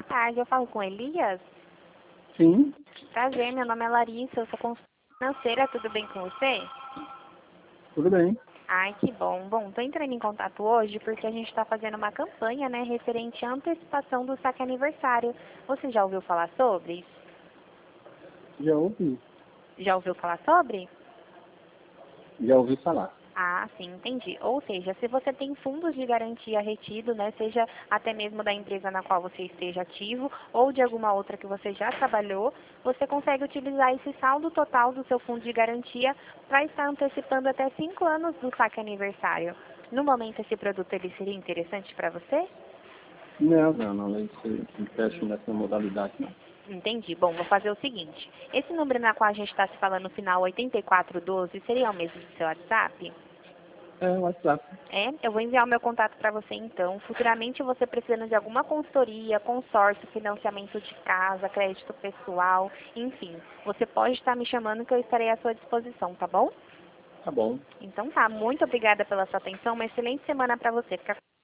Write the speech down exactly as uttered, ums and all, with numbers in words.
tarde, eu falo com Elias. Sim, Prazer, meu nome é Larissa, eu sou consultora financeira, tudo bem com você? tudo bem. Ai, que bom. Bom, tô entrando em contato hoje porque a gente está fazendo uma campanha, né, referente à antecipação do saque aniversário. Você já ouviu falar sobre? Já ouvi, Já ouviu falar sobre? já ouvi falar. Ah, sim, entendi. Ou seja, se você tem fundos de garantia retido, né, seja até mesmo da empresa na qual você esteja ativo ou de alguma outra que você já trabalhou, você consegue utilizar esse saldo total do seu fundo de garantia para estar antecipando até cinco anos do saque aniversário. No momento, esse produto ele seria interessante para você? Não, não, não, esse empréstimo nessa modalidade não. Entendi. Bom, vou fazer o seguinte. Esse número na qual a gente está se falando no final oitenta e quatro doze seria o mesmo do seu WhatsApp? É o WhatsApp. É, eu vou enviar o meu contato para você então. Futuramente você precisando de alguma consultoria, consórcio, financiamento de casa, crédito pessoal, enfim, você pode estar me chamando que eu estarei à sua disposição, tá bom? Tá bom. Então tá, muito obrigada pela sua atenção, uma excelente semana para você. Fica